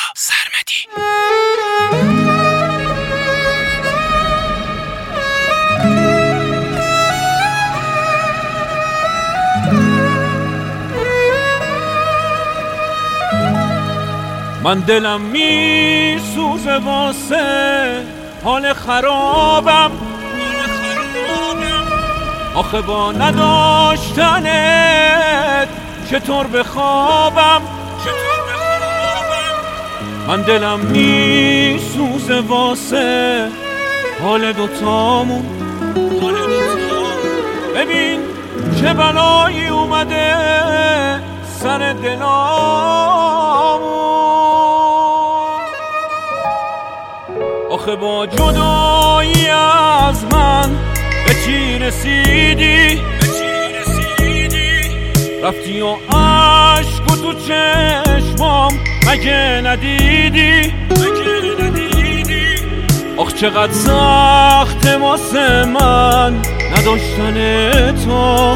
سرمدی. من دلم میسوزه واسه حال خرابم، آخه با نداشتنت چطور بخوابم. من دلم میسوزه واسه حال دوتامون، ببین چه بلایی اومده سر دلامون. آخه با جدایی از من به چی رسیدی؟ رفتی و عشق و تو چشمام مگه ندیدی؟ آخ چقدر سخت واسه من نداشتن تو.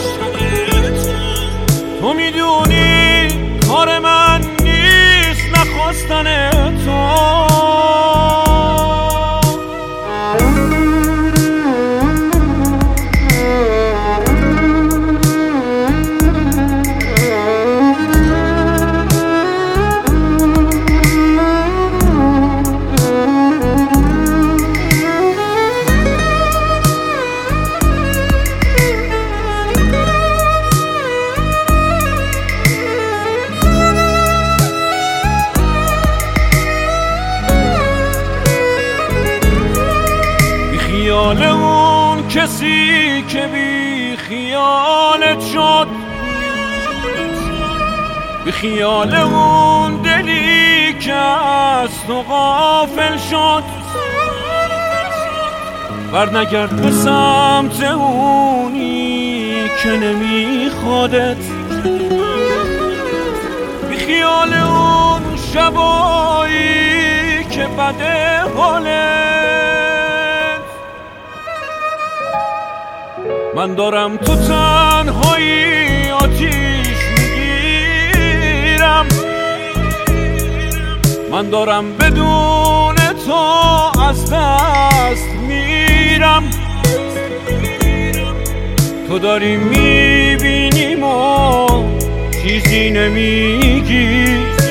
تو میدونی کار من نیست نخواستن تو. خیال اون کسی که بی خیالت شد، بی خیال اون دلی که از تو غافل شد، برنگرد به سمت اونی که نمیخوادت. بی خیال اون شبایی که بده حالت. من دارم تو تنهایی آتیش میگیرم، من دارم بدون تو از دست میرم. تو داری میبینیم و چیزی نمیگی.